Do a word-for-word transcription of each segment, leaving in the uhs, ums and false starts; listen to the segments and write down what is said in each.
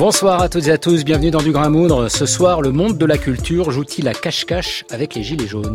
Bonsoir à toutes et à tous, bienvenue dans Du Grain à Moudre. Ce soir, le monde de la culture joue-t-il à cache-cache avec les Gilets jaunes ?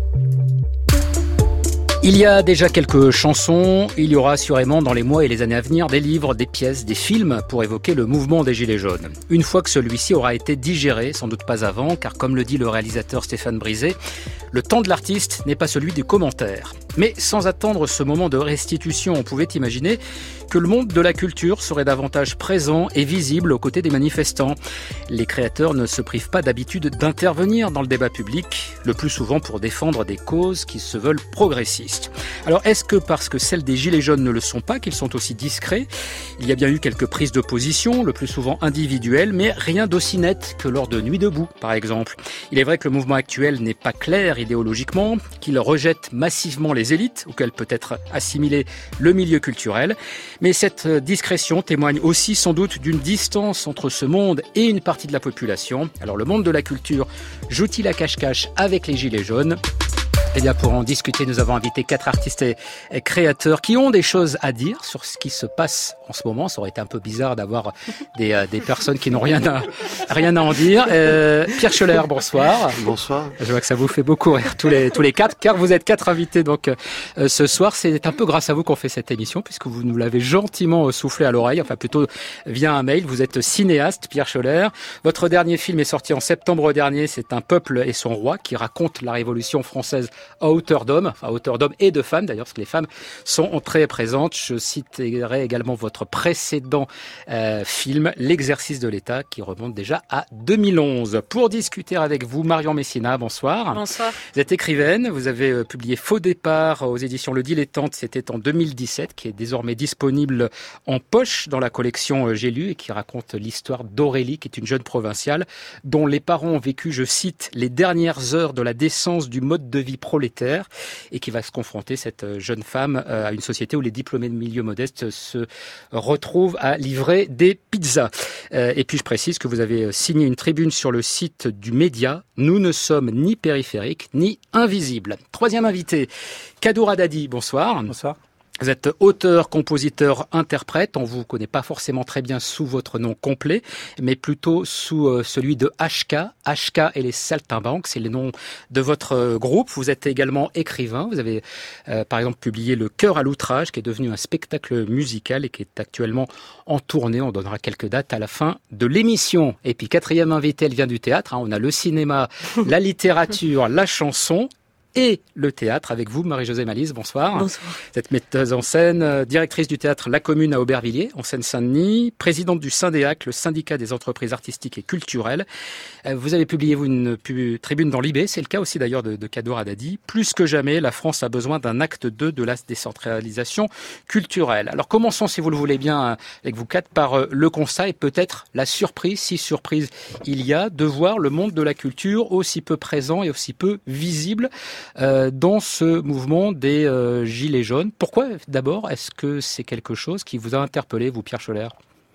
Il y a déjà quelques chansons, il y aura assurément dans les mois et les années à venir des livres, des pièces, des films pour évoquer le mouvement des Gilets jaunes. Une fois que celui-ci aura été digéré, sans doute pas avant, car comme le dit le réalisateur Stéphane Brisé, le temps de l'artiste n'est pas celui du commentaire. Mais sans attendre ce moment de restitution, on pouvait imaginer que le monde de la culture serait davantage présent et visible aux côtés des manifestants. Les créateurs ne se privent pas d'habitude d'intervenir dans le débat public, le plus souvent pour défendre des causes qui se veulent progressistes. Alors est-ce que parce que celles des Gilets jaunes ne le sont pas, qu'ils sont aussi discrets ? Il y a bien eu quelques prises de position, le plus souvent individuelles, mais rien d'aussi net que lors de Nuit debout, par exemple. Il est vrai que le mouvement actuel n'est pas clair idéologiquement, qu'il rejette massivement les élites, auxquelles peut être assimilé le milieu culturel. Mais cette discrétion témoigne aussi sans doute d'une distance entre ce monde et une partie de la population. Alors le monde de la culture joue-t-il à cache-cache avec les Gilets jaunes ? Eh bien, pour en discuter, nous avons invité quatre artistes et créateurs qui ont des choses à dire sur ce qui se passe en ce moment. Ça aurait été un peu bizarre d'avoir des, euh, des personnes qui n'ont rien à, rien à en dire. Euh, Pierre Schoeller, bonsoir. Bonsoir. Je vois que ça vous fait beaucoup rire tous les, tous les quatre, car vous êtes quatre invités donc euh, ce soir. C'est un peu grâce à vous qu'on fait cette émission, puisque vous nous l'avez gentiment soufflé à l'oreille, enfin plutôt via un mail. Vous êtes cinéaste, Pierre Schoeller. Votre dernier film est sorti en septembre dernier. C'est Un peuple et son roi, qui raconte la Révolution française à hauteur d'homme, enfin à hauteur d'homme et de femmes d'ailleurs, parce que les femmes sont très présentes. Je citerai également votre précédent euh, film, L'exercice de l'État, qui remonte déjà à deux mille onze. Pour discuter avec vous, Marion Messina, bonsoir. Bonsoir. Vous êtes écrivaine, vous avez euh, publié Faux départ aux éditions Le Dilettante, c'était en deux mille dix-sept, qui est désormais disponible en poche dans la collection euh, J'ai lu, et qui raconte l'histoire d'Aurélie, qui est une jeune provinciale, dont les parents ont vécu, je cite, les dernières heures de la décence du mode de vie prolétaire, et qui va se confronter, cette jeune femme, à une société où les diplômés de milieu modeste se retrouvent à livrer des pizzas. Et puis je précise que vous avez signé une tribune sur le site du Média. Nous ne sommes ni périphériques ni invisibles. Troisième invité, Kadour Dadi, bonsoir. Bonsoir. Vous êtes auteur, compositeur, interprète. On vous connaît pas forcément très bien sous votre nom complet, mais plutôt sous euh, celui de H K. H K et les Saltimbanques, c'est le nom de votre euh, groupe. Vous êtes également écrivain. Vous avez euh, par exemple publié Le Cœur à l'outrage, qui est devenu un spectacle musical et qui est actuellement en tournée. On donnera quelques dates à la fin de l'émission. Et puis quatrième invité, elle vient du théâtre. Hein. On a le cinéma, la littérature, la chanson et le théâtre avec vous, Marie-Josée Malice, bonsoir. Bonsoir. Vous êtes metteuse en scène, euh, directrice du théâtre La Commune à Aubervilliers, en Seine-Saint-Denis, présidente du Syndéac, le syndicat des entreprises artistiques et culturelles. Euh, vous avez publié, vous, une pu- tribune dans l'I B, c'est le cas aussi d'ailleurs de, de Kadour Dadi. Plus que jamais, la France a besoin d'un acte deux de la décentralisation culturelle. Alors commençons, si vous le voulez bien, avec vous quatre, par euh, le constat et peut-être la surprise, si surprise il y a, de voir le monde de la culture aussi peu présent et aussi peu visible Euh, dans ce mouvement des euh, Gilets jaunes. Pourquoi, d'abord, est-ce que c'est quelque chose qui vous a interpellé, vous, Pierre Schoeller ?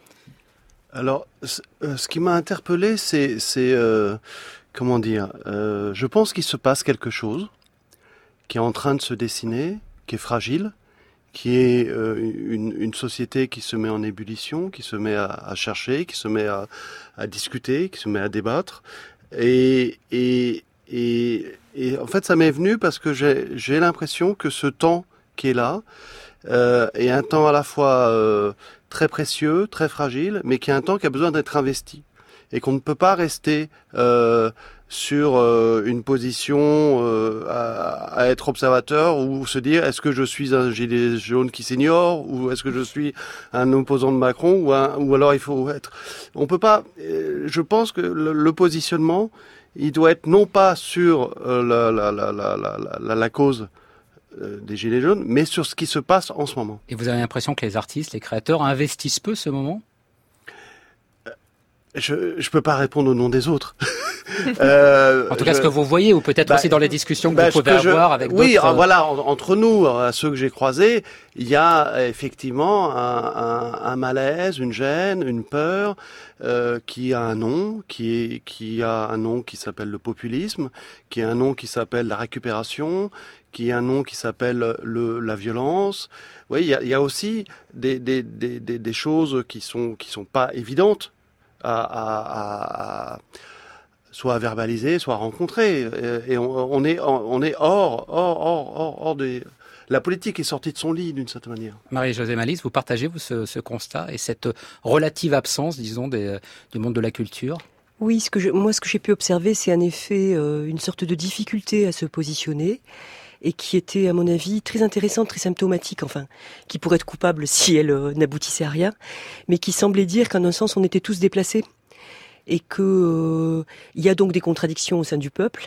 Alors, c- euh, ce qui m'a interpellé, c'est, c'est euh, comment dire, euh, je pense qu'il se passe quelque chose qui est en train de se dessiner, qui est fragile, qui est euh, une, une société qui se met en ébullition, qui se met à, à chercher, qui se met à, à discuter, qui se met à débattre. Et, et, et, et en fait, ça m'est venu parce que j'ai, j'ai l'impression que ce temps qui est là euh, est un temps à la fois euh, très précieux, très fragile, mais qui est un temps qui a besoin d'être investi. Et qu'on ne peut pas rester euh, sur euh, une position euh, à, à être observateur ou se dire est-ce que je suis un gilet jaune qui s'ignore ou est-ce que je suis un opposant de Macron ou, un, ou alors il faut être... On peut pas... Euh, je pense que le, le positionnement, il doit être non pas sur euh, la, la, la, la, la, la, la cause euh, des Gilets jaunes, mais sur ce qui se passe en ce moment. Et vous avez l'impression que les artistes, les créateurs investissent peu ce moment ? Je je peux pas répondre au nom des autres. euh, En tout cas, je... ce que vous voyez, ou peut-être bah, aussi dans les discussions que bah, vous pouvez que avoir je... avec oui, d'autres... Oui, voilà, en, entre nous, à ceux que j'ai croisés, il y a effectivement un, un, un malaise, une gêne, une peur euh, qui a un nom, qui, est, qui a un nom qui s'appelle le populisme, qui a un nom qui s'appelle la récupération, qui a un nom qui s'appelle le, la violence. Oui, il y a, il y a aussi des, des, des, des, des choses qui sont, qui sont pas évidentes. à, à, à soit à verbaliser, soit à rencontrer. Et, et on, on est, on est hors, hors, hors, hors, hors des... La politique est sortie de son lit, d'une certaine manière. Marie-Josée Malice, vous partagez vous ce, ce constat et cette relative absence, disons, des, du monde de la culture? Oui, ce que je, moi, ce que j'ai pu observer, c'est en effet euh, une sorte de difficulté à se positionner et qui était, à mon avis, très intéressante, très symptomatique, enfin, qui pourrait être coupable si elle euh, n'aboutissait à rien, mais qui semblait dire qu'en un sens, on était tous déplacés. Et que euh, il y a donc des contradictions au sein du peuple.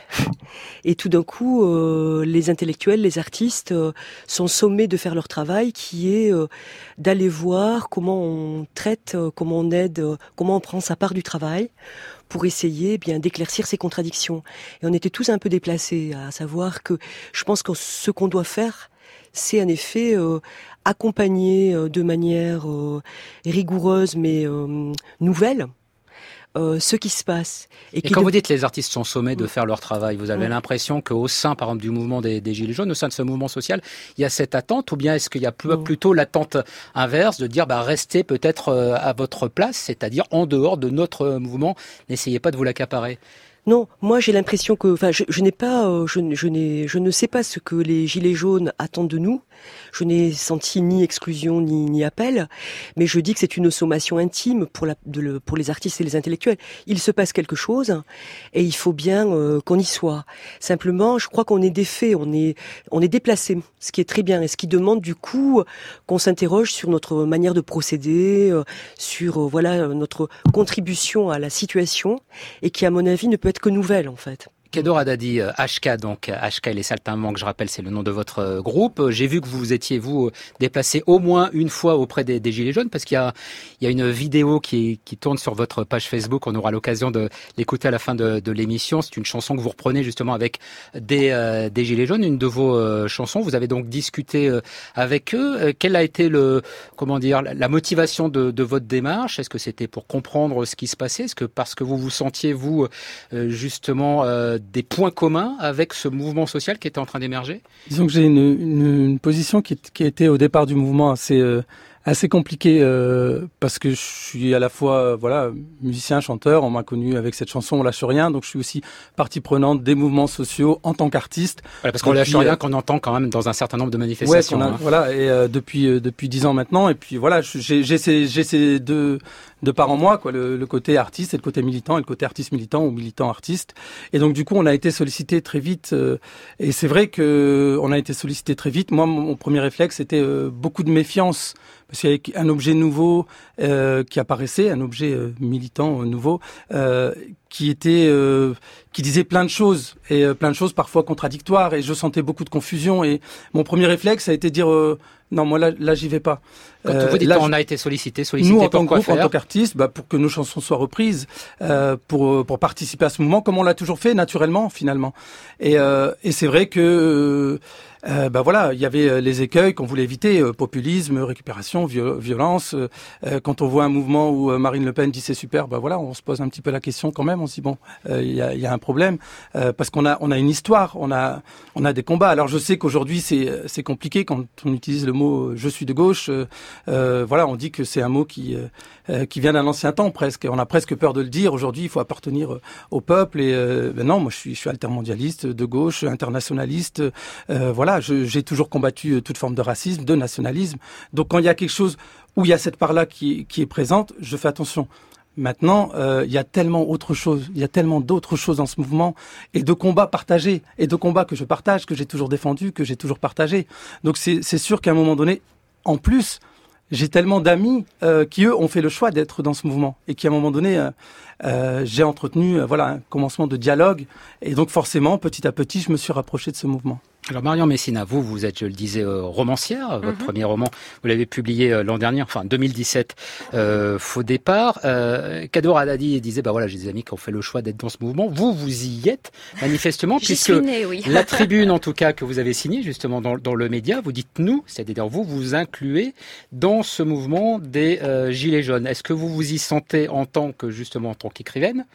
Et tout d'un coup, euh, les intellectuels, les artistes euh, sont sommés de faire leur travail, qui est euh, d'aller voir comment on traite, euh, comment on aide, euh, comment on prend sa part du travail pour essayer eh bien d'éclaircir ces contradictions. Et on était tous un peu déplacés, à savoir que je pense que ce qu'on doit faire, c'est en effet euh, accompagner euh, de manière euh, rigoureuse mais euh, nouvelle. Euh, ce qui se passe. Et, et quand de... vous dites que les artistes sont sommés de faire leur travail, vous avez mmh. l'impression qu'au sein, par exemple, du mouvement des, des Gilets jaunes, au sein de ce mouvement social, il y a cette attente, ou bien est-ce qu'il y a plus, mmh. plutôt l'attente inverse de dire, bah, restez peut-être euh, à votre place, c'est-à-dire en dehors de notre mouvement, n'essayez pas de vous l'accaparer? Non, moi j'ai l'impression que, enfin, je, je n'ai pas, euh, je, je n'ai, je ne sais pas ce que les Gilets jaunes attendent de nous. Je n'ai senti ni exclusion ni, ni appel, mais je dis que c'est une sommation intime pour, la, de le, pour les artistes et les intellectuels. Il se passe quelque chose et il faut bien euh, qu'on y soit. Simplement, je crois qu'on est défait, on est, on est déplacé, ce qui est très bien et ce qui demande du coup qu'on s'interroge sur notre manière de procéder, euh, sur euh, voilà notre contribution à la situation et qui, à mon avis, ne peut être que nouvelle en fait. Kador Haddadi, H K, donc H K et les Saltimbanques, je rappelle, c'est le nom de votre groupe. J'ai vu que vous étiez, vous, déplacé au moins une fois auprès des, des Gilets jaunes, parce qu'il y a, il y a une vidéo qui, qui tourne sur votre page Facebook. On aura l'occasion de l'écouter à la fin de, de l'émission. C'est une chanson que vous reprenez justement avec des, euh, des Gilets jaunes, une de vos euh, chansons. Vous avez donc discuté euh, avec eux. Euh, quelle a été le, comment dire, la motivation de, de votre démarche? Est-ce que c'était pour comprendre ce qui se passait? Est-ce que parce que vous vous sentiez, vous, euh, justement, euh, des points communs avec ce mouvement social qui était en train d'émerger? Disons que j'ai une, une, une position qui, qui était au départ du mouvement assez, euh, assez compliquée euh, parce que je suis à la fois euh, voilà musicien, chanteur, on m'a connu avec cette chanson On lâche rien, donc je suis aussi partie prenante des mouvements sociaux en tant qu'artiste. Voilà, parce qu'on lâche rien euh, qu'on entend quand même dans un certain nombre de manifestations. Ouais, a, hein. Voilà, et euh, depuis euh, depuis dix ans maintenant, et puis voilà, j'ai, j'ai ces j'ai ces deux de part en moi, quoi, le, le côté artiste et le côté militant, et le côté artiste militant ou militant artiste. Et donc du coup, on a été sollicité très vite. Euh, et c'est vrai que on a été sollicité très vite. Moi, mon, mon premier réflexe, c'était euh, beaucoup de méfiance, parce qu'il y avait un objet nouveau euh, qui apparaissait, un objet euh, militant euh, nouveau, euh, qui était, euh, qui disait plein de choses et euh, plein de choses parfois contradictoires. Et je sentais beaucoup de confusion. Et mon premier réflexe a été de dire euh, non, moi là, là, j'y vais pas. Quand euh, vous dites qu'on a été sollicité, sollicité nous, en pour tant quoi que groupe, faire en tant qu'artiste, bah, pour que nos chansons soient reprises, euh, pour pour participer à ce mouvement, comme on l'a toujours fait naturellement, finalement. Et euh, et c'est vrai que euh, bah voilà, il y avait les écueils qu'on voulait éviter, euh, populisme, récupération, viol- violence. Euh, quand on voit un mouvement où euh, Marine Le Pen dit c'est super, bah voilà, on se pose un petit peu la question quand même. On se dit bon, il euh, y a il y a un problème euh, parce qu'on a on a une histoire, on a on a des combats. Alors je sais qu'aujourd'hui c'est c'est compliqué quand on utilise le mot je suis de gauche. Euh, euh, voilà, on dit que c'est un mot qui euh, qui vient d'un ancien temps presque. On a presque peur de le dire. Aujourd'hui, il faut appartenir au peuple. Et euh, ben non, moi je suis je suis altermondialiste, de gauche, internationaliste. Euh, voilà, je, j'ai toujours combattu toute forme de racisme, de nationalisme. Donc quand il y a quelque chose où il y a cette part-là qui qui est présente, je fais attention. Maintenant, euh, il y a tellement autre chose, il y a tellement d'autres choses dans ce mouvement et de combats partagés et de combats que je partage, que j'ai toujours défendus, que j'ai toujours partagés. Donc c'est c'est sûr qu'à un moment donné, en plus, j'ai tellement d'amis euh, qui, eux, ont fait le choix d'être dans ce mouvement et qui, à un moment donné, euh, euh, j'ai entretenu euh, voilà, un commencement de dialogue. Et donc, forcément, petit à petit, je me suis rapproché de ce mouvement. Alors, Marion Messina, vous, vous êtes, je le disais, euh, romancière. Votre mm-hmm. premier roman, vous l'avez publié euh, l'an dernier, enfin deux mille dix-sept, euh, Faux départ. Euh, Kador Haddadi disait, bah voilà, j'ai des amis qui ont fait le choix d'être dans ce mouvement. Vous, vous y êtes, manifestement, puisque née, oui. la tribune, en tout cas, que vous avez signée, justement, dans, dans le média, vous dites nous, c'est-à-dire vous, vous incluez dans ce mouvement des euh, Gilets jaunes. Est-ce que vous vous y sentez en tant que, justement, en tant qu'écrivaine,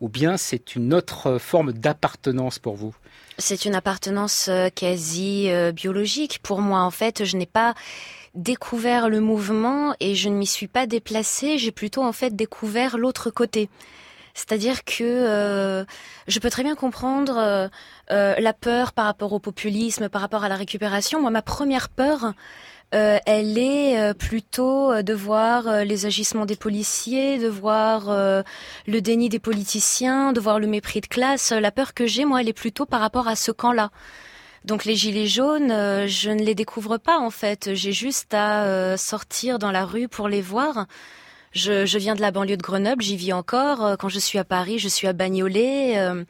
ou bien c'est une autre forme d'appartenance pour vous ? C'est une appartenance quasi euh, biologique. Pour moi, en fait, je n'ai pas découvert le mouvement et je ne m'y suis pas déplacée. J'ai plutôt, en fait, découvert l'autre côté. C'est-à-dire que euh, je peux très bien comprendre euh, euh, la peur par rapport au populisme, par rapport à la récupération. Moi, ma première peur, euh, elle est euh, plutôt de voir euh, les agissements des policiers, de voir euh, le déni des politiciens, de voir le mépris de classe. La peur que j'ai, moi, elle est plutôt par rapport à ce camp-là. Donc les gilets jaunes, euh, je ne les découvre pas, en fait. J'ai juste à euh, sortir dans la rue pour les voir. Je, je viens de la banlieue de Grenoble, j'y vis encore. Quand je suis à Paris, je suis à Bagnolet. Euh,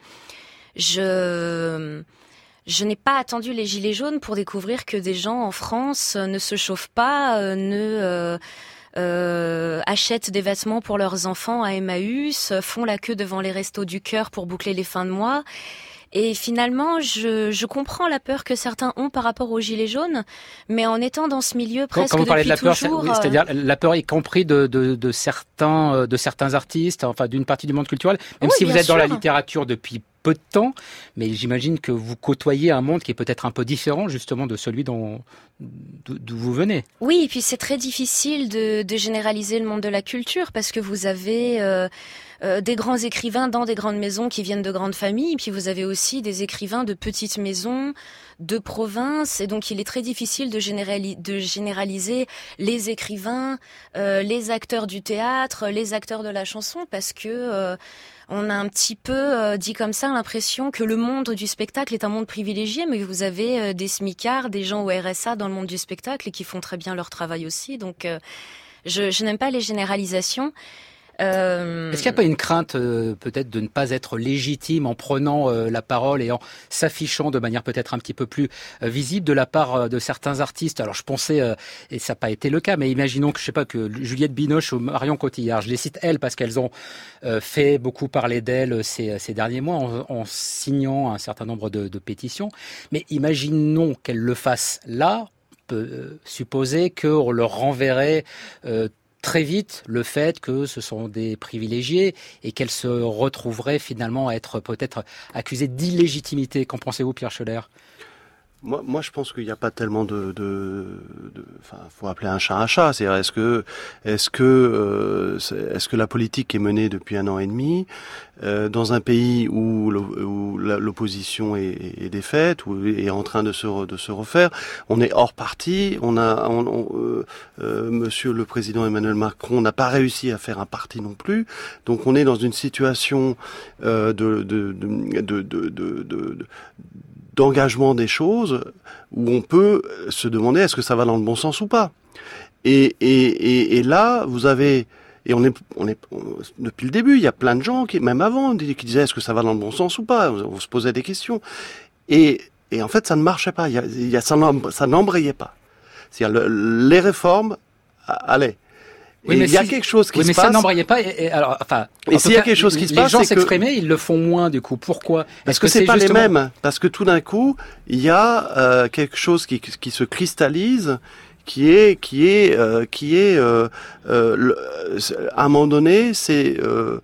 je, je n'ai pas attendu les gilets jaunes pour découvrir que des gens en France ne se chauffent pas, euh, ne euh, euh, achètent des vêtements pour leurs enfants à Emmaüs, font la queue devant les restos du cœur pour boucler les fins de mois. Et finalement, je, je comprends la peur que certains ont par rapport aux gilets jaunes, mais en étant dans ce milieu presque quand vous parlez depuis de la toujours... peur, oui, c'est-à-dire la peur y compris de, de, de, certains, de certains artistes, enfin d'une partie du monde culturel, même oui, si vous êtes sûr. dans la littérature depuis peu de temps, mais j'imagine que vous côtoyez un monde qui est peut-être un peu différent justement de celui dont, d'où vous venez. Oui, et puis c'est très difficile de, de généraliser le monde de la culture parce que vous avez... Euh, Euh, des grands écrivains dans des grandes maisons qui viennent de grandes familles, puis vous avez aussi des écrivains de petites maisons, de province, et donc il est très difficile de, générali- de généraliser les écrivains, euh, les acteurs du théâtre, les acteurs de la chanson, parce que euh, on a un petit peu euh, dit comme ça l'impression que le monde du spectacle est un monde privilégié, mais vous avez euh, des smicards, des gens au R S A dans le monde du spectacle et qui font très bien leur travail aussi, donc euh, je, je n'aime pas les généralisations. Euh... Est-ce qu'il n'y a pas une crainte euh, peut-être de ne pas être légitime en prenant euh, la parole et en s'affichant de manière peut-être un petit peu plus euh, visible de la part euh, de certains artistes ? Alors je pensais, euh, et ça n'a pas été le cas, mais imaginons que je sais pas que Juliette Binoche ou Marion Cotillard, je les cite elles parce qu'elles ont euh, fait beaucoup parler d'elles ces, ces derniers mois en, en signant un certain nombre de, de pétitions. Mais imaginons qu'elles le fassent là, on peut euh, supposer qu'on leur renverrait euh, très vite le fait que ce sont des privilégiés et qu'elles se retrouveraient finalement à être peut-être accusées d'illégitimité. Qu'en pensez-vous, Pierre Schoeller ? Moi, moi, je pense qu'il n'y a pas tellement de, de, de, enfin, faut appeler un chat un chat. C'est-à-dire, est-ce que, est-ce que, euh, est-ce que la politique est menée depuis un an et demi euh, dans un pays où, où l'opposition est, est défaite, ou est en train de se, de se refaire? On est hors parti. On a, on, on, euh, euh, Monsieur le Président Emmanuel Macron n'a pas réussi à faire un parti non plus. Donc, on est dans une situation euh, de, de, de, de, de, de, de d'engagement des choses où on peut se demander est-ce que ça va dans le bon sens ou pas. Et, et, et, et là, vous avez, et on est, on est, on, depuis le début, il y a plein de gens qui, même avant, qui disaient est-ce que ça va dans le bon sens ou pas. On se posait des questions. Et, et en fait, ça ne marchait pas. Il y a, il y a, ça, ça n'embrayait pas. C'est-à-dire, le, les réformes allaient. Oui, mais il y a si, quelque chose qui oui, se mais passe. ça n'embrayait pas. Et, et alors, enfin, et s'il y a quelque chose qui se passe, les gens c'est s'exprimaient, que... ils le font moins du coup. Pourquoi ? Parce que, que c'est pas justement... les mêmes. Parce que tout d'un coup, il y a euh, quelque chose qui, qui se cristallise, qui est, qui est, euh, qui est, euh, euh, le, à un moment donné, c'est, euh,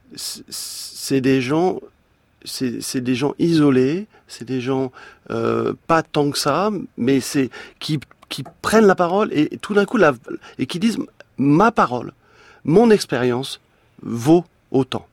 c'est des gens, c'est, c'est des gens isolés, c'est des gens euh, pas tant que ça, mais c'est qui, qui prennent la parole et, et tout d'un coup la, et qui disent ma parole. Mon expérience vaut autant.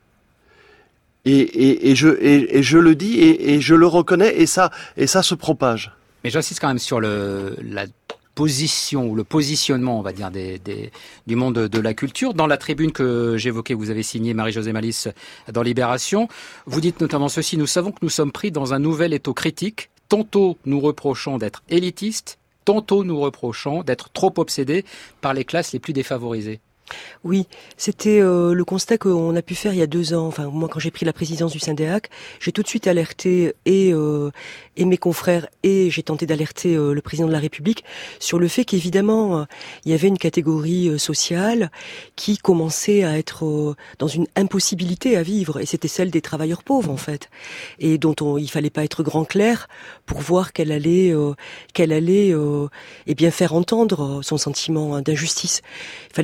Et, et, et, je, et, et je le dis et, et je le reconnais et ça, et ça se propage. Mais j'insiste quand même sur le, la position ou le positionnement, on va dire, des, des, du monde de, de la culture. Dans la tribune que j'évoquais, vous avez signé Marie-Josée Malice dans Libération. Vous dites notamment ceci: nous savons que nous sommes pris dans un nouvel étau critique. Tantôt nous reprochons d'être élitistes, tantôt nous reprochons d'être trop obsédés par les classes les plus défavorisées. Oui, c'était euh, le constat qu'on a pu faire il y a deux ans. Enfin, moi, quand j'ai pris la présidence du Syndéac, j'ai tout de suite alerté et, euh, et mes confrères et j'ai tenté d'alerter euh, le président de la République sur le fait qu'évidemment, euh, il y avait une catégorie euh, sociale qui commençait à être euh, dans une impossibilité à vivre, et c'était celle des travailleurs pauvres en fait, et dont on, il fallait pas être grand clair pour voir qu'elle allait, euh, qu'elle allait, euh, eh bien faire entendre son sentiment d'injustice. Il fallait pas être grand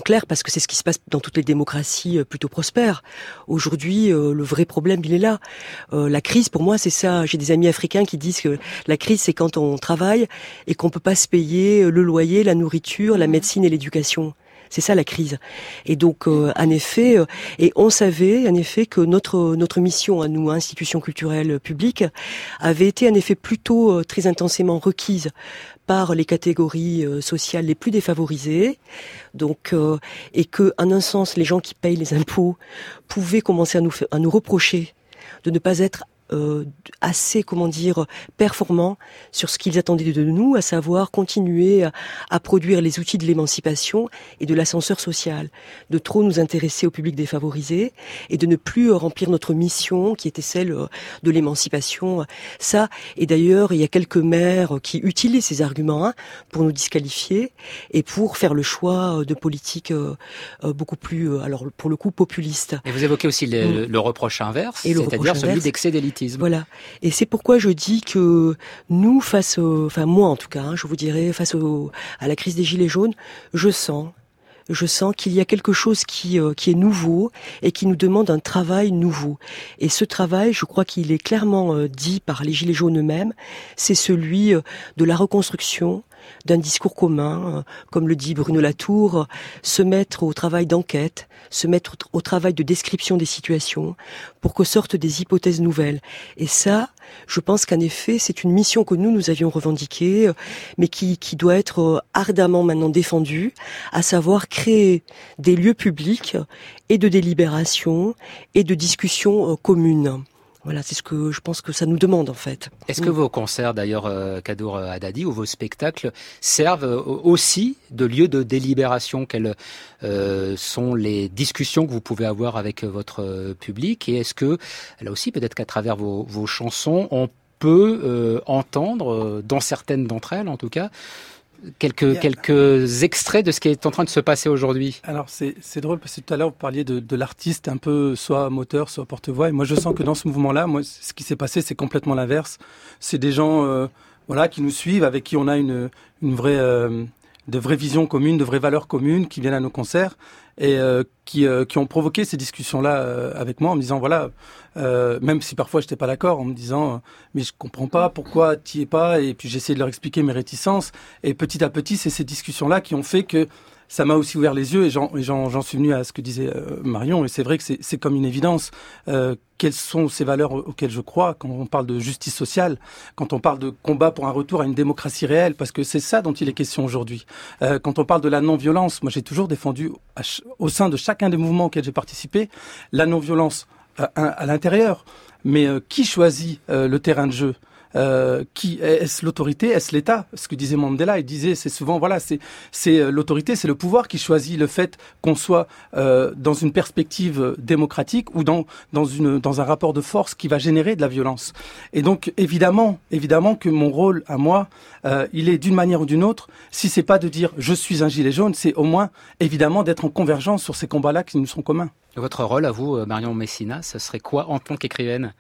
clair parce que c'est ce qui se passe dans toutes les démocraties euh, plutôt prospères. Aujourd'hui, euh, le vrai problème, il est là. Euh, la crise, pour moi, c'est ça. J'ai des amis africains qui disent que la crise, c'est quand on travaille et qu'on peut pas se payer le loyer, la nourriture, la médecine et l'éducation. C'est ça la crise. Et donc, euh, en effet, euh, et on savait, en effet, que notre notre mission à nous, institutions culturelles publiques, avait été en effet plutôt euh, très intensément requise par les catégories euh, sociales les plus défavorisées. Donc, euh, et que, en un sens, les gens qui payent les impôts pouvaient commencer à nous faire, à nous reprocher de ne pas être Euh, assez, comment dire, performants sur ce qu'ils attendaient de nous, à savoir continuer à, à produire les outils de l'émancipation et de l'ascenseur social, de trop nous intéresser au public défavorisé et de ne plus remplir notre mission qui était celle de l'émancipation. Ça, et d'ailleurs, il y a quelques maires qui utilisent ces arguments hein, pour nous disqualifier et pour faire le choix de politiques euh, beaucoup plus, alors pour le coup, populistes. Et vous évoquez aussi le, mmh. le reproche inverse, c'est-à-dire celui d'excès d'élitisme. Voilà. Et c'est pourquoi je dis que nous, face au, enfin moi en tout cas, hein, je vous dirais, face au, à la crise des Gilets jaunes, je sens, je sens qu'il y a quelque chose qui, euh, qui est nouveau et qui nous demande un travail nouveau. Et ce travail, je crois qu'il est clairement euh, dit par les Gilets jaunes eux-mêmes, c'est celui euh, de la reconstruction d'un discours commun, comme le dit Bruno Latour, se mettre au travail d'enquête, se mettre au travail de description des situations, pour que sortent des hypothèses nouvelles. Et ça, je pense qu'en effet, c'est une mission que nous, nous avions revendiquée, mais qui, qui doit être ardemment maintenant défendue, à savoir créer des lieux publics et de délibération et de discussion communes. Voilà, c'est ce que je pense que ça nous demande en fait. Est-ce que vos concerts, d'ailleurs, euh, Kadour Haddadi, ou vos spectacles servent aussi de lieu de délibération? Quelles euh, sont les discussions que vous pouvez avoir avec votre public? Et est-ce que, là aussi, peut-être qu'à travers vos, vos chansons, on peut euh, entendre, dans certaines d'entre elles en tout cas, Quelques, quelques extraits de ce qui est en train de se passer aujourd'hui. Alors c'est, c'est drôle parce que tout à l'heure vous parliez de, de l'artiste un peu soit moteur, soit porte-voix. Et moi je sens que dans ce mouvement-là, moi ce qui s'est passé c'est complètement l'inverse. C'est des gens euh, voilà, qui nous suivent, avec qui on a une, une vraie, euh, de vraies visions communes, de vraies valeurs communes, qui viennent à nos concerts et euh, qui, euh, qui ont provoqué ces discussions-là euh, avec moi en me disant voilà, euh, même si parfois j'étais pas d'accord, en me disant euh, mais je comprends pas pourquoi t'y es pas, et puis j'ai essayé de leur expliquer mes réticences, et petit à petit c'est ces discussions-là qui ont fait que ça m'a aussi ouvert les yeux, et j'en, et j'en, j'en suis venu à ce que disait euh, Marion, et c'est vrai que c'est, c'est comme une évidence. Euh, quelles sont ces valeurs auxquelles je crois quand on parle de justice sociale, quand on parle de combat pour un retour à une démocratie réelle, parce que c'est ça dont il est question aujourd'hui. Euh, quand on parle de la non-violence, moi j'ai toujours défendu à ch- au sein de chacun des mouvements auxquels j'ai participé, la non-violence à, à l'intérieur. Mais euh, qui choisit euh, le terrain de jeu ? Euh, qui est-ce l'autorité, est-ce l'État? Ce que disait Mandela, il disait, c'est souvent voilà, c'est c'est l'autorité, c'est le pouvoir qui choisit le fait qu'on soit euh, dans une perspective démocratique ou dans dans une dans un rapport de force qui va générer de la violence. Et donc évidemment, évidemment que mon rôle à moi, euh, il est d'une manière ou d'une autre. Si c'est pas de dire je suis un gilet jaune, c'est au moins évidemment d'être en convergence sur ces combats-là qui nous sont communs. Votre rôle à vous, Marion Messina, ce serait quoi en tant qu'écrivaine?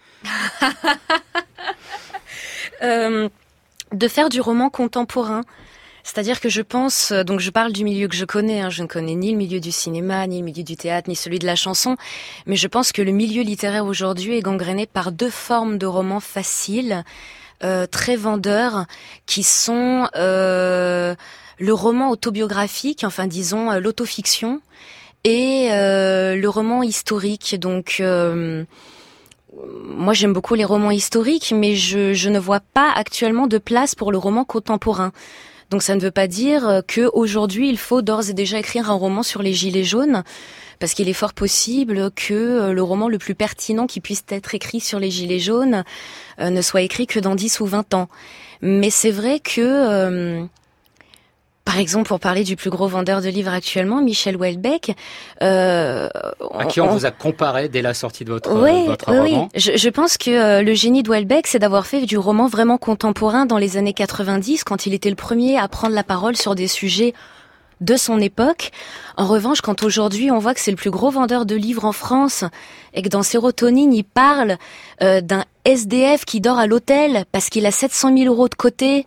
Euh, de faire du roman contemporain. C'est-à-dire que je pense, donc je parle du milieu que je connais, hein, je ne connais ni le milieu du cinéma, ni le milieu du théâtre, ni celui de la chanson, mais je pense que le milieu littéraire aujourd'hui est gangréné par deux formes de romans faciles, euh, très vendeurs, qui sont euh, le roman autobiographique, enfin disons euh, l'autofiction, et euh, le roman historique, donc... Euh, Moi, j'aime beaucoup les romans historiques, mais je, je ne vois pas actuellement de place pour le roman contemporain. Donc, ça ne veut pas dire que aujourd'hui, il faut d'ores et déjà écrire un roman sur les Gilets jaunes, parce qu'il est fort possible que le roman le plus pertinent qui puisse être écrit sur les Gilets jaunes euh, ne soit écrit que dans dix ou vingt ans. Mais c'est vrai que... Euh, Par exemple, pour parler du plus gros vendeur de livres actuellement, Michel Houellebecq, euh, à qui on, on vous a comparé dès la sortie de votre, oui, votre oui, roman. Oui, je, je pense que euh, le génie de Houellebecq, c'est d'avoir fait du roman vraiment contemporain dans les années quatre-vingt-dix, quand il était le premier à prendre la parole sur des sujets de son époque. En revanche, quand aujourd'hui on voit que c'est le plus gros vendeur de livres en France et que dans Sérotonine, il parle euh, d'un S D F qui dort à l'hôtel parce qu'il a sept cent mille euros de côté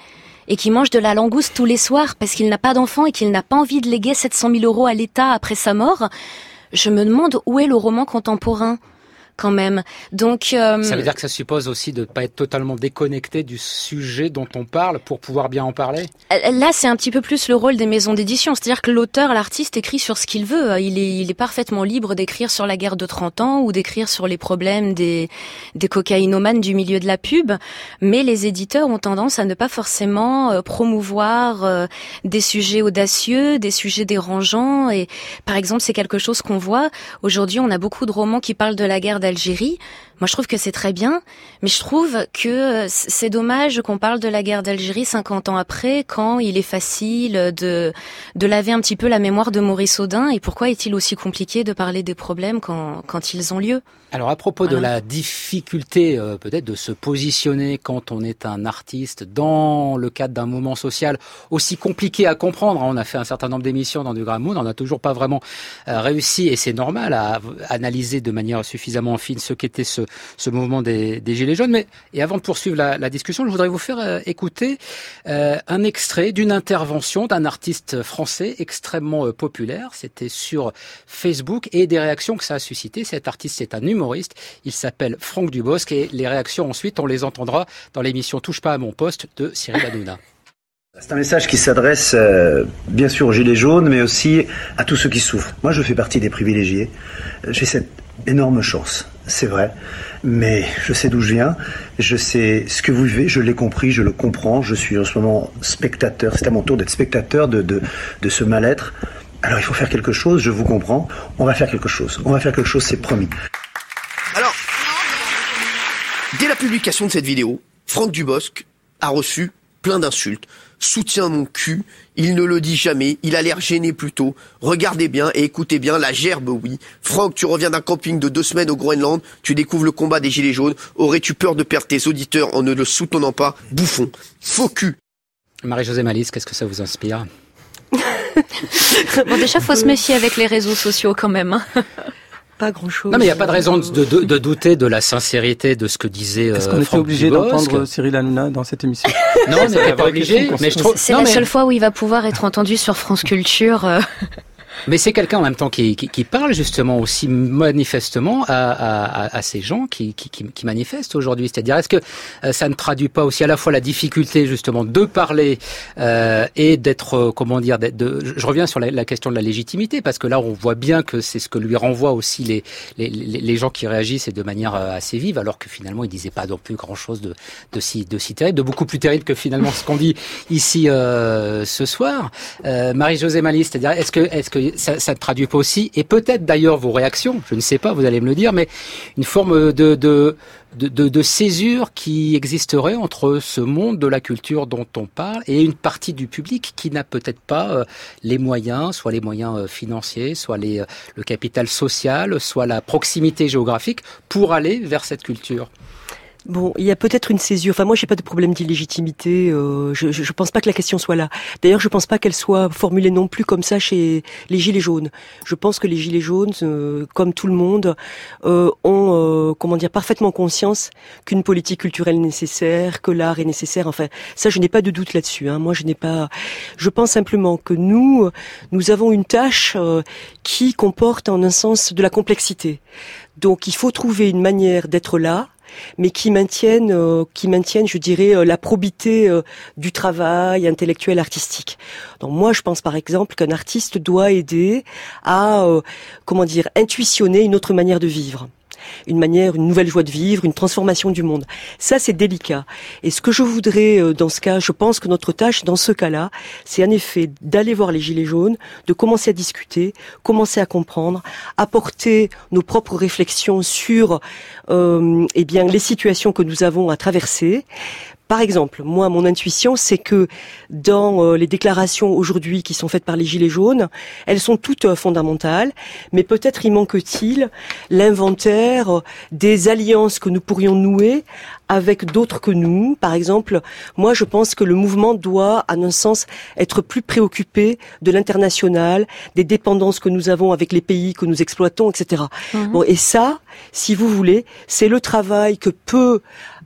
et qui mange de la langouste tous les soirs parce qu'il n'a pas d'enfant et qu'il n'a pas envie de léguer sept cent mille euros à l'État après sa mort, je me demande où est le roman contemporain. Quand même. Donc, euh... ça veut dire que ça suppose aussi de ne pas être totalement déconnecté du sujet dont on parle pour pouvoir bien en parler. Là, c'est un petit peu plus le rôle des maisons d'édition. C'est-à-dire que l'auteur, l'artiste écrit sur ce qu'il veut. Il est, il est parfaitement libre d'écrire sur la guerre de trente ans ou d'écrire sur les problèmes des, des cocaïnomanes du milieu de la pub. Mais les éditeurs ont tendance à ne pas forcément euh, promouvoir euh, des sujets audacieux, des sujets dérangeants. Et par exemple, c'est quelque chose qu'on voit. Aujourd'hui, on a beaucoup de romans qui parlent de la guerre d'Algérie. Moi, je trouve que c'est très bien, mais je trouve que c'est dommage qu'on parle de la guerre d'Algérie cinquante ans après, quand il est facile de de laver un petit peu la mémoire de Maurice Audin. Et pourquoi est-il aussi compliqué de parler des problèmes quand quand ils ont lieu? Alors, à propos voilà. de la difficulté euh, peut-être de se positionner quand on est un artiste dans le cadre d'un mouvement social aussi compliqué à comprendre, on a fait un certain nombre d'émissions dans du Gramoun, on n'a toujours pas vraiment euh, réussi, et c'est normal, à analyser de manière suffisamment fine ce qu'était ce, ce mouvement des, des Gilets jaunes. Mais, et avant de poursuivre la, la discussion, je voudrais vous faire euh, écouter euh, un extrait d'une intervention d'un artiste français extrêmement euh, populaire. C'était sur Facebook, et des réactions que ça a suscité. Cet artiste, c'est un humoriste, il s'appelle Franck Dubosc, et les réactions ensuite, on les entendra dans l'émission Touche pas à mon poste de Cyril Hanouna. C'est un message qui s'adresse euh, bien sûr aux Gilets jaunes, mais aussi à tous ceux qui souffrent. Moi, je fais partie des privilégiés. J'ai cette énorme chance, c'est vrai, mais je sais d'où je viens, je sais ce que vous vivez, je l'ai compris, je le comprends, je suis en ce moment spectateur, c'est à mon tour d'être spectateur de, de, de ce mal-être. Alors il faut faire quelque chose, je vous comprends, on va faire quelque chose, on va faire quelque chose, c'est promis. Alors, dès la publication de cette vidéo, Franck Dubosc a reçu plein d'insultes. Soutient mon cul, il ne le dit jamais, il a l'air gêné plutôt. Regardez bien et écoutez bien, la gerbe, oui. Franck, tu reviens d'un camping de deux semaines au Groenland, tu découvres le combat des Gilets jaunes. Aurais-tu peur de perdre tes auditeurs en ne le soutenant pas? Bouffon, faux cul. Marie-Josée Malice, qu'est-ce que ça vous inspire? Bon, déjà, faut se méfier avec les réseaux sociaux quand même. Hein. Pas grand-chose. Non, mais il n'y a pas de raison de, de, de douter de la sincérité de ce que disait euh, Est-ce qu'on était obligé d'entendre Cyril Hanouna dans cette émission? Non, on n'est pas obligé. Mais je trouve... C'est non, la mais... seule fois où il va pouvoir être entendu sur France Culture. Euh... Mais c'est quelqu'un en même temps qui, qui, qui parle justement aussi manifestement à, à, à ces gens qui, qui, qui manifestent aujourd'hui. C'est-à-dire, est-ce que euh, ça ne traduit pas aussi à la fois la difficulté justement de parler euh, et d'être, euh, comment dire, d'être, de, je reviens sur la, la question de la légitimité, parce que là on voit bien que c'est ce que lui renvoient aussi les, les, les gens qui réagissent, et de manière assez vive, alors que finalement ils disaient pas non plus grand-chose de, de, si, de si terrible, de beaucoup plus terrible que finalement ce qu'on dit ici euh, ce soir. Euh, Marie-Josée Malice, c'est-à-dire, est-ce que, est-ce que ça, ça ne traduit pas aussi, et peut-être d'ailleurs vos réactions, je ne sais pas, vous allez me le dire, mais une forme de, de, de, de, de césure qui existerait entre ce monde de la culture dont on parle et une partie du public qui n'a peut-être pas euh, les moyens, soit les moyens euh, financiers, soit les, euh, le capital social, soit la proximité géographique pour aller vers cette culture. Bon, il y a peut-être une césure. Enfin, moi, j'ai pas de problème d'illégitimité. Euh, je, je, je pense pas que la question soit là. D'ailleurs, je pense pas qu'elle soit formulée non plus comme ça chez les Gilets jaunes. Je pense que les Gilets jaunes, euh, comme tout le monde, euh, ont, euh, comment dire, parfaitement conscience qu'une politique culturelle est nécessaire, que l'art est nécessaire. Enfin, ça, je n'ai pas de doute là-dessus. Hein. Moi, je n'ai pas. Je pense simplement que nous, nous avons une tâche euh, qui comporte, en un sens, de la complexité. Donc, il faut trouver une manière d'être là, mais qui maintiennent, euh, qui maintiennent, je dirais, euh, la probité euh, du travail intellectuel artistique. Donc moi, je pense par exemple qu'un artiste doit aider à, euh, comment dire, intuitionner une autre manière de vivre. Une manière, une nouvelle joie de vivre, une transformation du monde. Ça, c'est délicat. Et ce que je voudrais, dans ce cas, je pense que notre tâche, dans ce cas-là, c'est en effet d'aller voir les Gilets jaunes, de commencer à discuter, commencer à comprendre, apporter nos propres réflexions sur, euh, eh bien, les situations que nous avons à traverser. Par exemple, moi, mon intuition, c'est que dans euh, les déclarations aujourd'hui qui sont faites par les Gilets jaunes, elles sont toutes euh, fondamentales, mais peut-être y manque-t-il l'inventaire euh, des alliances que nous pourrions nouer avec d'autres que nous. Par exemple, moi, je pense que le mouvement doit, à un sens, être plus préoccupé de l'international, des dépendances que nous avons avec les pays que nous exploitons, et cetera. Mmh. Bon, et ça, si vous voulez, c'est le travail que peut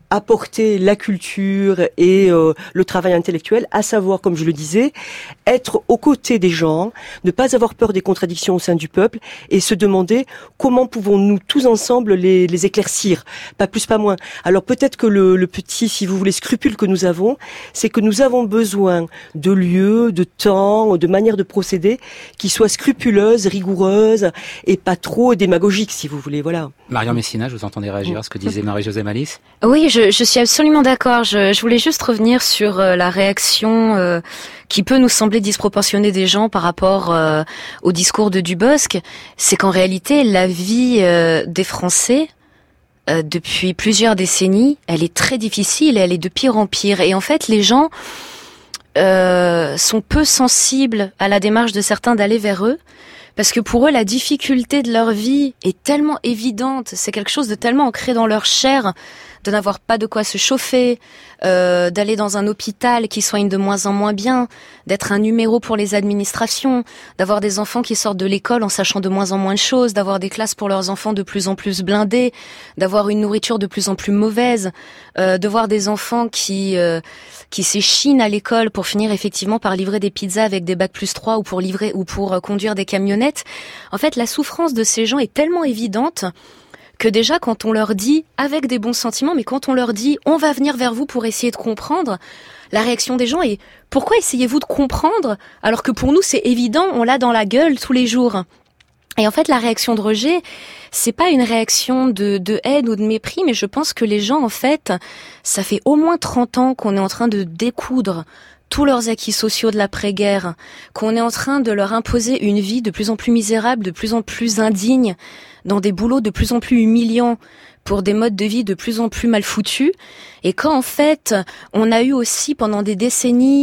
apporter la culture et euh, le travail intellectuel, à savoir, comme je le disais, être aux côtés des gens, ne pas avoir peur des contradictions au sein du peuple et se demander comment pouvons-nous tous ensemble les, les éclaircir, pas plus pas moins. Alors peut-être que le, le petit, si vous voulez, scrupule que nous avons, c'est que nous avons besoin de lieux, de temps, de manières de procéder qui soient scrupuleuses, rigoureuses et pas trop démagogiques, si vous voulez. Voilà. Marion Messina, je vous entendais réagir à ce que disait Marie-Josée Malice. Oui, je, je suis absolument d'accord. Je, je voulais juste revenir sur euh, la réaction euh, qui peut nous sembler disproportionnée des gens par rapport euh, au discours de Dubosc. C'est qu'en réalité, la vie euh, des Français, euh, depuis plusieurs décennies, elle est très difficile et elle est de pire en pire. Et en fait, les gens euh, sont peu sensibles à la démarche de certains d'aller vers eux. Parce que pour eux, la difficulté de leur vie est tellement évidente, c'est quelque chose de tellement ancré dans leur chair, de n'avoir pas de quoi se chauffer, euh, d'aller dans un hôpital qui soigne de moins en moins bien, d'être un numéro pour les administrations, d'avoir des enfants qui sortent de l'école en sachant de moins en moins de choses, d'avoir des classes pour leurs enfants de plus en plus blindées, d'avoir une nourriture de plus en plus mauvaise, euh, de voir des enfants qui euh, qui s'échinent à l'école pour finir effectivement par livrer des pizzas avec des bacs plus trois ou pour livrer ou pour euh, conduire des camionnettes. En fait, la souffrance de ces gens est tellement évidente que déjà quand on leur dit, avec des bons sentiments, mais quand on leur dit « on va venir vers vous pour essayer de comprendre », la réaction des gens est « pourquoi essayez-vous de comprendre alors que pour nous c'est évident, on l'a dans la gueule tous les jours ». Et en fait, la réaction de rejet, c'est pas une réaction de, de haine ou de mépris, mais je pense que les gens, en fait, ça fait au moins trente ans qu'on est en train de découdre tous leurs acquis sociaux de l'après-guerre, qu'on est en train de leur imposer une vie de plus en plus misérable, de plus en plus indigne, dans des boulots de plus en plus humiliants, pour des modes de vie de plus en plus mal foutus, et quand en fait on a eu aussi pendant des décennies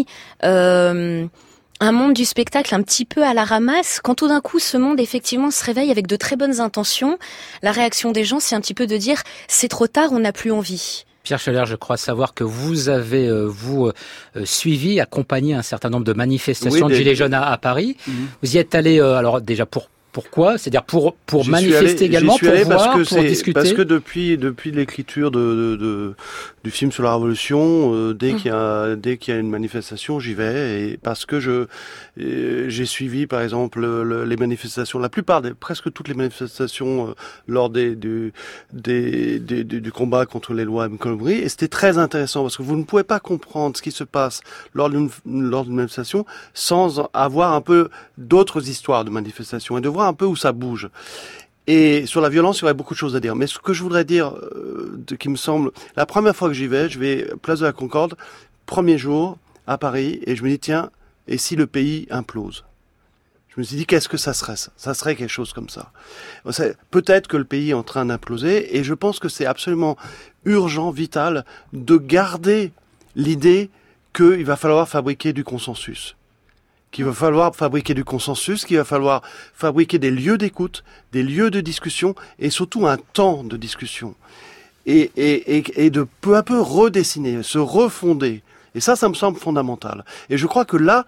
euh, un monde du spectacle un petit peu à la ramasse, quand tout d'un coup ce monde effectivement se réveille avec de très bonnes intentions, la réaction des gens c'est un petit peu de dire c'est trop tard, on n'a plus envie. Pierre Scheller, je crois savoir que vous avez, euh, vous, euh, suivi, accompagné un certain nombre de manifestations oui, de Gilets jaunes à, à Paris. Mmh. Vous y êtes allé, euh, alors déjà pour Pourquoi ? C'est-à-dire pour pour j'y manifester allé, également, pour voir, parce que pour discuter. Parce que depuis depuis l'écriture de, de, de du film sur la Révolution, euh, dès mmh. qu'il y a dès qu'il y a une manifestation, j'y vais, et parce que je euh, j'ai suivi par exemple le, les manifestations, la plupart des presque toutes les manifestations euh, lors des du des, des, des du combat contre les lois El Khomri, et c'était très intéressant parce que vous ne pouvez pas comprendre ce qui se passe lors d'une lors d'une manifestation sans avoir un peu d'autres histoires de manifestations et de voir un peu où ça bouge. Et sur la violence, il y aurait beaucoup de choses à dire. Mais ce que je voudrais dire, euh, de, qui me semble, la première fois que j'y vais, je vais place de la Concorde, premier jour à Paris, et je me dis tiens, et si le pays implose ? Je me suis dit qu'est-ce que ça serait ça ? Ça serait quelque chose comme ça. Peut-être que le pays est en train d'imploser, et je pense que c'est absolument urgent, vital, de garder l'idée qu'il va falloir fabriquer du consensus. Qu'il va falloir fabriquer du consensus, qu'il va falloir fabriquer des lieux d'écoute, des lieux de discussion et surtout un temps de discussion. Et, et, et, et de peu à peu redessiner, se refonder. Et ça, ça me semble fondamental. Et je crois que là,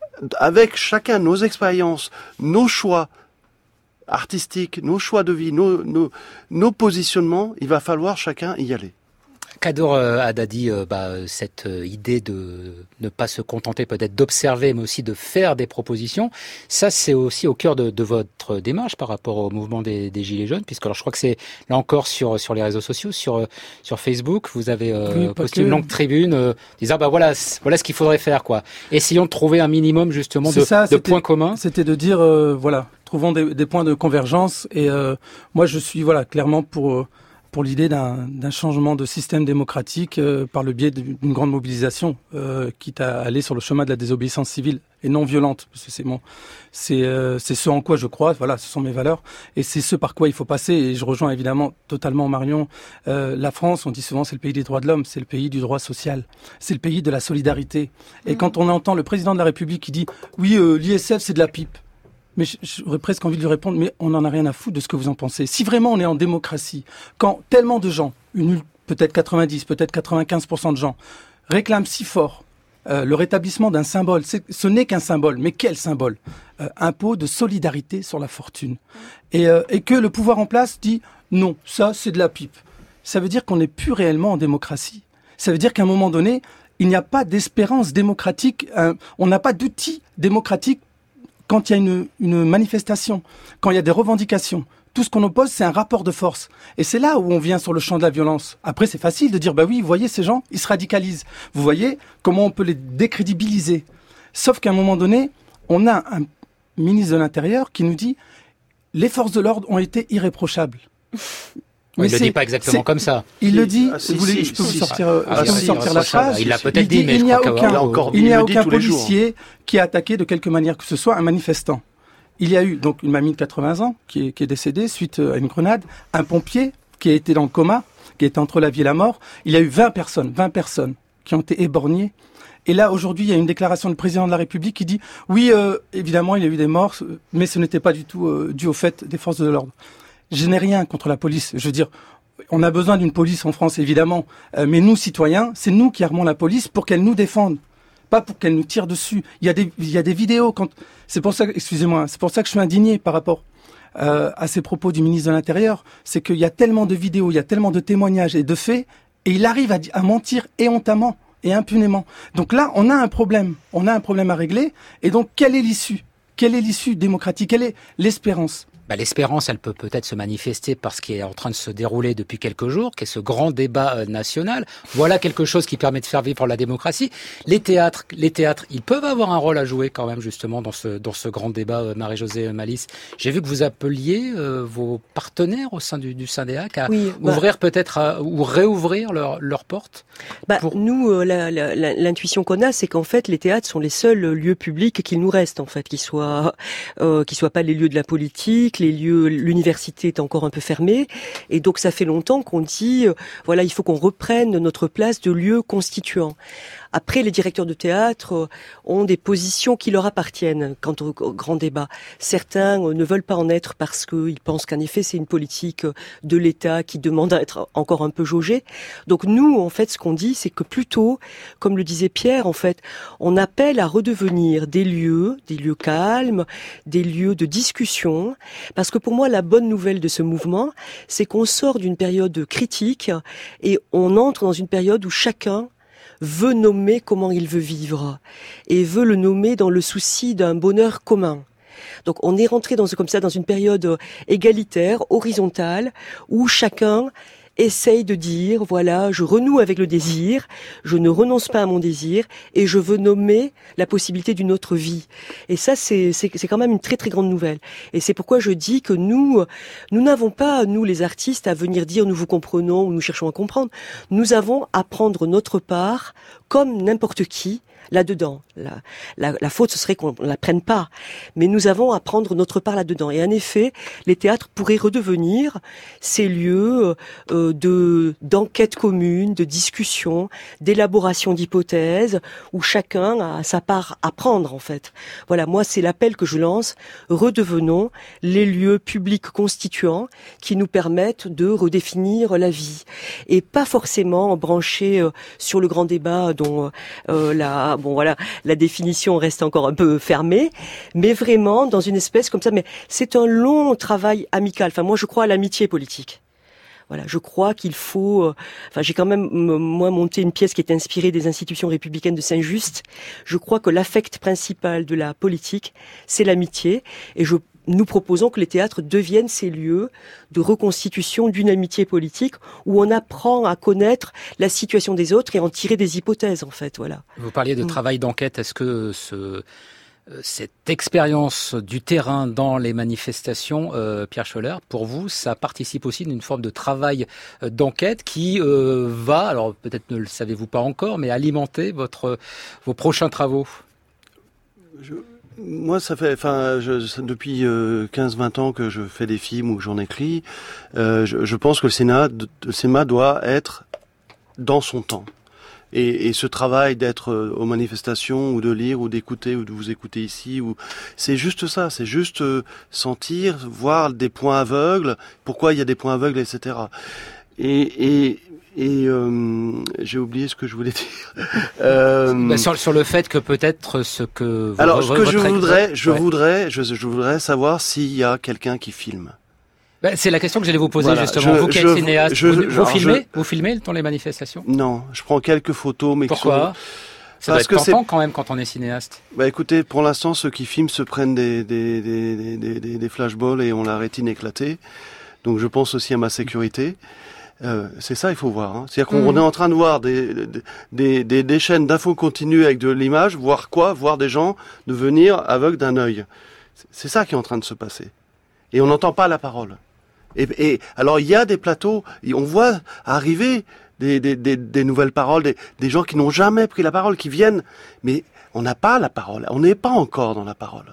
avec chacun nos expériences, nos choix artistiques, nos choix de vie, nos, nos, nos positionnements, il va falloir chacun y aller. Kadour Haddadi, euh, bah, cette euh, idée de ne pas se contenter peut-être d'observer, mais aussi de faire des propositions, ça c'est aussi au cœur de, de votre démarche par rapport au mouvement des, des Gilets jaunes, puisque alors je crois que c'est là encore sur sur les réseaux sociaux, sur sur Facebook, vous avez euh, oui, posté que... une longue tribune euh, disant bah voilà voilà ce qu'il faudrait faire quoi. Essayons de trouver un minimum justement de, ça, de points communs. C'était de dire euh, voilà trouvons des, des points de convergence et euh, moi je suis voilà clairement pour euh, pour l'idée d'un, d'un changement de système démocratique euh, par le biais d'une grande mobilisation, euh, quitte à aller sur le chemin de la désobéissance civile et non violente, parce que c'est mon, c'est, euh, c'est ce en quoi je crois. Voilà, ce sont mes valeurs et c'est ce par quoi il faut passer. Et je rejoins évidemment totalement Marion. Euh, la France, on dit souvent, c'est le pays des droits de l'homme, c'est le pays du droit social, c'est le pays de la solidarité. Et mmh. quand on entend le président de la République qui dit oui, euh, l'I S F c'est de la pipe. Mais j'aurais presque envie de lui répondre, mais on n'en a rien à foutre de ce que vous en pensez. Si vraiment on est en démocratie, quand tellement de gens, une, peut-être quatre-vingt-dix, peut-être quatre-vingt-quinze pour cent de gens, réclament si fort euh, le rétablissement d'un symbole, c'est, ce n'est qu'un symbole, mais quel symbole ? euh, Impôt de solidarité sur la fortune. Et, euh, et que le pouvoir en place dit, non, ça c'est de la pipe. ça veut dire qu'on n'est plus réellement en démocratie. Ça veut dire qu'à un moment donné, il n'y a pas d'espérance démocratique, euh, on n'a pas d'outils démocratiques quand il y a une, une manifestation, quand il y a des revendications. Tout ce qu'on oppose, c'est un rapport de force. Et c'est là où on vient sur le champ de la violence. Après, c'est facile de dire, bah oui, vous voyez, ces gens, ils se radicalisent. Vous voyez comment on peut les décrédibiliser. Sauf qu'à un moment donné, on a un ministre de l'Intérieur qui nous dit, les forces de l'ordre ont été irréprochables. Mais il ne le dit pas exactement comme ça. Il si. le dit. Ah, si, vous voulez, si, je peux si, vous sortir, si. Ah, je peux si, vous sortir si, la si, phrase. Il l'a peut-être il dit, dit, mais il je n'y a crois aucun, encore il n'y a aucun tous policier qui a attaqué de quelque manière que ce soit un manifestant. Il y a eu donc une mamie de quatre-vingts ans qui est, qui est décédée suite à une grenade, un pompier qui a été dans le coma, qui était entre la vie et la mort. Il y a eu vingt personnes, vingt personnes qui ont été éborgnées. Et là, aujourd'hui, il y a une déclaration du président de la République qui dit « Oui, euh, évidemment, il y a eu des morts, mais ce n'était pas du tout euh, dû au fait des forces de l'ordre. » Je n'ai rien contre la police. Je veux dire, on a besoin d'une police en France, évidemment. Euh, mais nous, citoyens, c'est nous qui armons la police pour qu'elle nous défende. Pas pour qu'elle nous tire dessus. Il y a des, il y a des vidéos quand, c'est pour ça, excusez-moi, c'est pour ça que je suis indigné par rapport euh, à ces propos du ministre de l'Intérieur. C'est qu'il y a tellement de vidéos, il y a tellement de témoignages et de faits, et il arrive à, à mentir éhontamment et impunément. Donc là, on a un problème. On a un problème à régler. Et donc, quelle est l'issue? Quelle est l'issue démocratique? Quelle est l'espérance? Bah, l'espérance, elle peut peut-être se manifester par ce qui est en train de se dérouler depuis quelques jours, qui est ce grand débat euh, national. Voilà quelque chose qui permet de faire vivre la démocratie. Les théâtres, les théâtres, ils peuvent avoir un rôle à jouer quand même justement dans ce dans ce grand débat. Euh, Marie-Josée Malice, j'ai vu que vous appeliez euh, vos partenaires au sein du, du Syndéac à oui, bah, ouvrir peut-être à, ou réouvrir leurs leurs portes. Bah, pour... Nous, euh, la, la, la, l'intuition qu'on a, c'est qu'en fait, les théâtres sont les seuls lieux publics qu'il nous reste en fait, qui soient euh, qui soient pas les lieux de la politique. Les lieux, l'université est encore un peu fermée, et donc ça fait longtemps qu'on dit, euh, voilà, il faut qu'on reprenne notre place de lieu constituant. Après, les directeurs de théâtre euh, ont des positions qui leur appartiennent quant au, au grand débat. Certains euh, ne veulent pas en être parce qu'ils pensent qu'en effet, c'est une politique de l'État qui demande à être encore un peu jaugée. Donc nous, en fait, ce qu'on dit, c'est que plutôt, comme le disait Pierre, en fait, on appelle à redevenir des lieux, des lieux calmes, des lieux de discussion, parce que pour moi, la bonne nouvelle de ce mouvement, c'est qu'on sort d'une période critique et on entre dans une période où chacun veut nommer comment il veut vivre et veut le nommer dans le souci d'un bonheur commun. Donc on est rentré dans comme ça dans une période égalitaire, horizontale, où chacun essaye de dire, voilà, je renoue avec le désir, je ne renonce pas à mon désir, et je veux nommer la possibilité d'une autre vie. Et ça, c'est, c'est, c'est quand même une très très grande nouvelle. Et c'est pourquoi je dis que nous, nous n'avons pas, nous les artistes, à venir dire nous vous comprenons ou nous cherchons à comprendre. Nous avons à prendre notre part, comme n'importe qui, là-dedans. La, la, la faute, ce serait qu'on ne la prenne pas. Mais nous avons à prendre notre part là-dedans. Et en effet, les théâtres pourraient redevenir ces lieux euh, de d'enquête commune, de discussion, d'élaboration d'hypothèses, où chacun a sa part à prendre, en fait. Voilà, moi, c'est l'appel que je lance. Redevenons les lieux publics constituants qui nous permettent de redéfinir la vie. Et pas forcément branchés euh, sur le grand débat dont euh, la bon voilà, la définition reste encore un peu fermée, mais vraiment dans une espèce comme ça. Mais c'est un long travail amical. Enfin, moi, je crois à l'amitié politique. Voilà, je crois qu'il faut. Euh, enfin, j'ai quand même moi monté une pièce qui est inspirée des institutions républicaines de Saint-Just. Je crois que l'affect principal de la politique, c'est l'amitié, et je nous proposons que les théâtres deviennent ces lieux de reconstitution d'une amitié politique où on apprend à connaître la situation des autres et en tirer des hypothèses, en fait, voilà. Vous parliez de travail d'enquête. Est-ce que ce, cette expérience du terrain dans les manifestations, euh, Pierre Schoeller, pour vous, ça participe aussi d'une forme de travail d'enquête qui euh, va, alors peut-être ne le savez-vous pas encore, mais alimenter votre, vos prochains travaux? Je... Moi, ça fait, enfin, je, depuis euh, quinze vingt ans que je fais des films ou que j'en écris. Euh, je, je pense que le cinéma, le cinéma doit être dans son temps. Et, et ce travail d'être aux manifestations ou de lire ou d'écouter ou de vous écouter ici, ou c'est juste ça, c'est juste sentir, voir des points aveugles, pourquoi il y a des points aveugles, et cetera. Et, et Et euh, j'ai oublié ce que je voulais dire. Euh, bah sur, sur le fait que peut-être ce que... Vous alors, ce que je votre... voudrais, je ouais. voudrais, je, je voudrais savoir s'il y a quelqu'un qui filme. Ben, c'est la question que j'allais vous poser Voilà, justement. je, vous qui êtes je, cinéaste, je, vous, je, vous filmez je... Vous filmez dans les manifestations? Non, je prends quelques photos, mais pourquoi? Qui sont... Ça Parce doit être que tentant c'est... quand même quand on est cinéaste. Bah écoutez, pour l'instant, ceux qui filment se prennent des, des, des, des, des, des flashballs et ont la rétine éclatée. Donc je pense aussi à ma sécurité. Euh, c'est ça, il faut voir. Hein. C'est-à-dire qu'on mmh. est en train de voir des, des, des, des chaînes d'infos continues avec de l'image, voir quoi? Voir des gens devenir aveugles d'un œil. C'est ça qui est en train de se passer. Et on n'entend pas la parole. Et, et alors il y a des plateaux, on voit arriver des, des, des, des nouvelles paroles, des, des gens qui n'ont jamais pris la parole, qui viennent, mais on n'a pas la parole, on n'est pas encore dans la parole.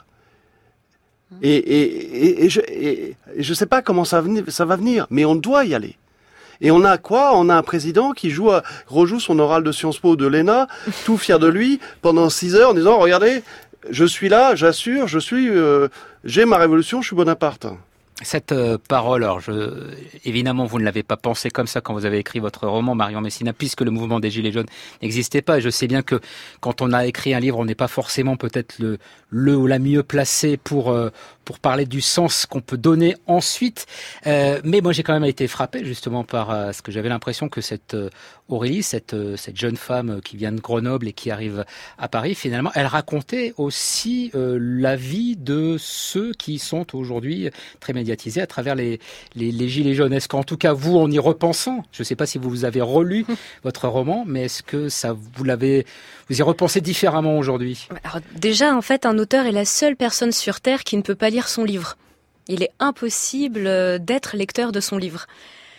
Et, et, et, et je et, et je sais pas comment ça, venir, ça va venir, mais on doit y aller. Et on a quoi? On a un président qui joue à, rejoue son oral de Sciences Po de l'E N A, tout fier de lui, pendant six heures en disant, regardez, je suis là, j'assure, je suis, euh, j'ai ma révolution, je suis Bonaparte. Cette euh, parole, alors je, évidemment, vous ne l'avez pas pensé comme ça quand vous avez écrit votre roman, Marion Messina, puisque le mouvement des Gilets jaunes n'existait pas. Et je sais bien que quand on a écrit un livre, on n'est pas forcément peut-être le, le ou la mieux placé pour euh, pour parler du sens qu'on peut donner ensuite. Euh, mais moi, j'ai quand même été frappé justement par euh, ce que j'avais l'impression que cette euh, Aurélie, cette euh, cette jeune femme qui vient de Grenoble et qui arrive à Paris, finalement, elle racontait aussi euh, la vie de ceux qui sont aujourd'hui très médiatisés à travers les, les, les Gilets jaunes. Est-ce qu'en tout cas, vous, en y repensant, je ne sais pas si vous avez relu votre roman, mais est-ce que ça vous l'avez, vous y repensez différemment aujourd'hui? Alors déjà, en fait, un auteur est la seule personne sur Terre qui ne peut pas lire son livre. Il est impossible d'être lecteur de son livre.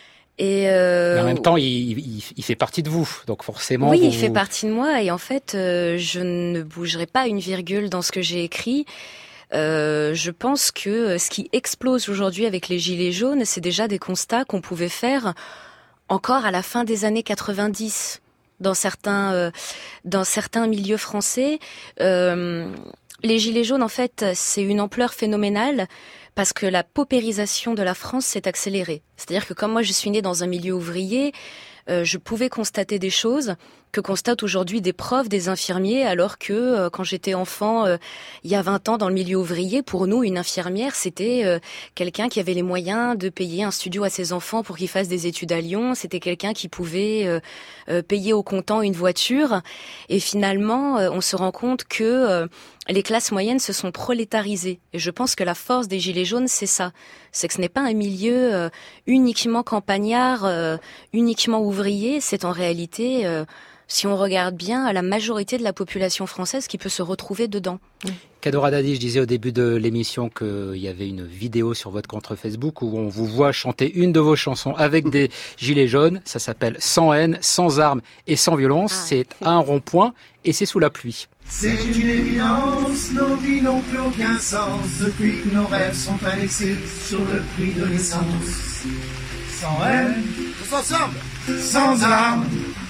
Et euh... Mais en même temps, il, il, il fait partie de vous, donc forcément. Oui, vous... il fait partie de moi, et en fait, euh, je ne bougerai pas une virgule dans ce que j'ai écrit. Euh, je pense que ce qui explose aujourd'hui avec les Gilets jaunes, c'est déjà des constats qu'on pouvait faire encore à la fin des années quatre-vingt-dix dans certains euh, dans certains milieux français. Euh, les Gilets jaunes, en fait, c'est une ampleur phénoménale parce que la paupérisation de la France s'est accélérée. C'est-à-dire que comme moi, je suis née dans un milieu ouvrier, euh, je pouvais constater des choses que constatent aujourd'hui des profs, des infirmiers, alors que euh, quand j'étais enfant, euh, il y a vingt ans, dans le milieu ouvrier, pour nous, une infirmière, c'était euh, quelqu'un qui avait les moyens de payer un studio à ses enfants pour qu'ils fassent des études à Lyon. C'était quelqu'un qui pouvait euh, euh, payer au comptant une voiture. Et finalement, euh, on se rend compte que euh, les classes moyennes se sont prolétarisées. Et je pense que la force des Gilets jaunes, c'est ça. C'est que ce n'est pas un milieu euh, uniquement campagnard, euh, uniquement ouvrier. C'est en réalité... Euh, si on regarde bien, la majorité de la population française qui peut se retrouver dedans. Kadora Dadi, je disais au début de l'émission qu'il y avait une vidéo sur votre compte Facebook où on vous voit chanter une de vos chansons avec des gilets jaunes. Ça s'appelle « Sans haine, sans armes et sans violence ah. ». C'est à un rond-point et c'est sous la pluie. C'est une évidence, nos vies n'ont plus aucun sens depuis que nos rêves sont annexés sur le prix de l'essence. Sans haine, ensemble, sans armes,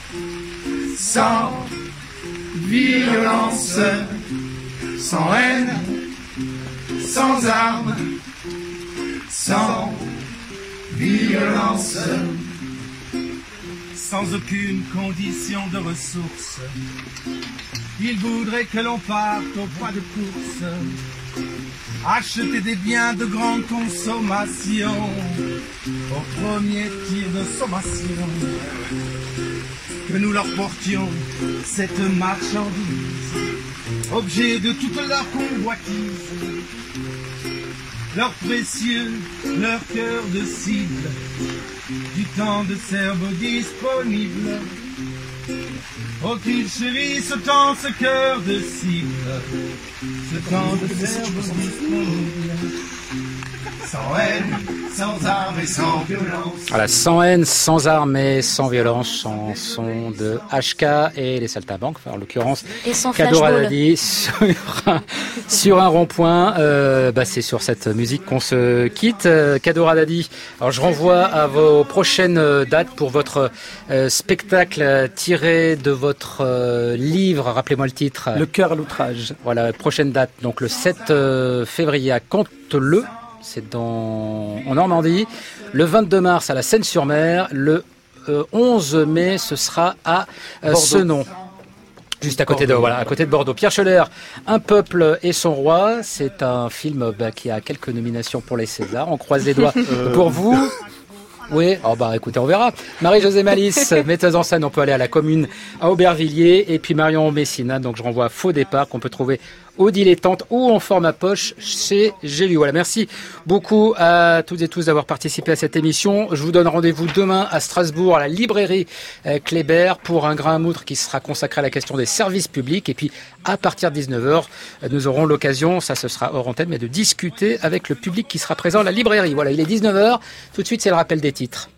sans violence, sans haine, sans armes, sans violence, sans aucune condition de ressources. Il voudrait que l'on parte au pas de course, acheter des biens de grande consommation, au premier tir de sommation. Que nous leur portions cette marchandise, objet de toute leur convoitise, leur précieux, leur cœur de cible, du temps de cerveau disponible. Oh qu'ils chérissent tant ce cœur de cible, ce temps de cerveau disponible. Sans haine, sans armes et sans violence. Voilà, sans haine, sans armes et sans violence, chanson de H K et les Saltimbanques, enfin, en l'occurrence, Kadora Dadi sur un, sur un rond-point. Euh, bah, c'est sur cette musique qu'on se quitte. Euh, Kadora Dadi, alors je renvoie à vos prochaines dates pour votre euh, spectacle tiré de votre euh, livre. Rappelez-moi le titre. Le cœur à l'outrage. Voilà, prochaine date, donc le sept février à Canteleu. C'est dans, en Normandie. Le vingt-deux mars à la Seine-sur-Mer. Le euh, onze mai, ce sera à euh, Senon. Juste à côté de voilà, à côté de Bordeaux. Pierre Schoeller, Un peuple et son roi, c'est un film bah, qui a quelques nominations pour les Césars. On croise les doigts euh... pour vous. Oui, oh bah écoutez, on verra. Marie-Josée Malice, metteuse en scène, on peut aller à la Commune à Aubervilliers, et puis Marion Messina, donc je renvoie à Faux départ qu'on peut trouver au Dilettante ou en format poche chez J'ai lu. Voilà, merci beaucoup à toutes et tous d'avoir participé à cette émission. Je vous donne rendez-vous demain à Strasbourg à la librairie Kléber pour un grain à moudre qui sera consacré à la question des services publics. Et puis à partir de dix-neuf heures, nous aurons l'occasion, ça ce sera hors antenne, mais de discuter avec le public qui sera présent à la librairie. Voilà, il est dix-neuf heures. Tout de suite, c'est le rappel des titres.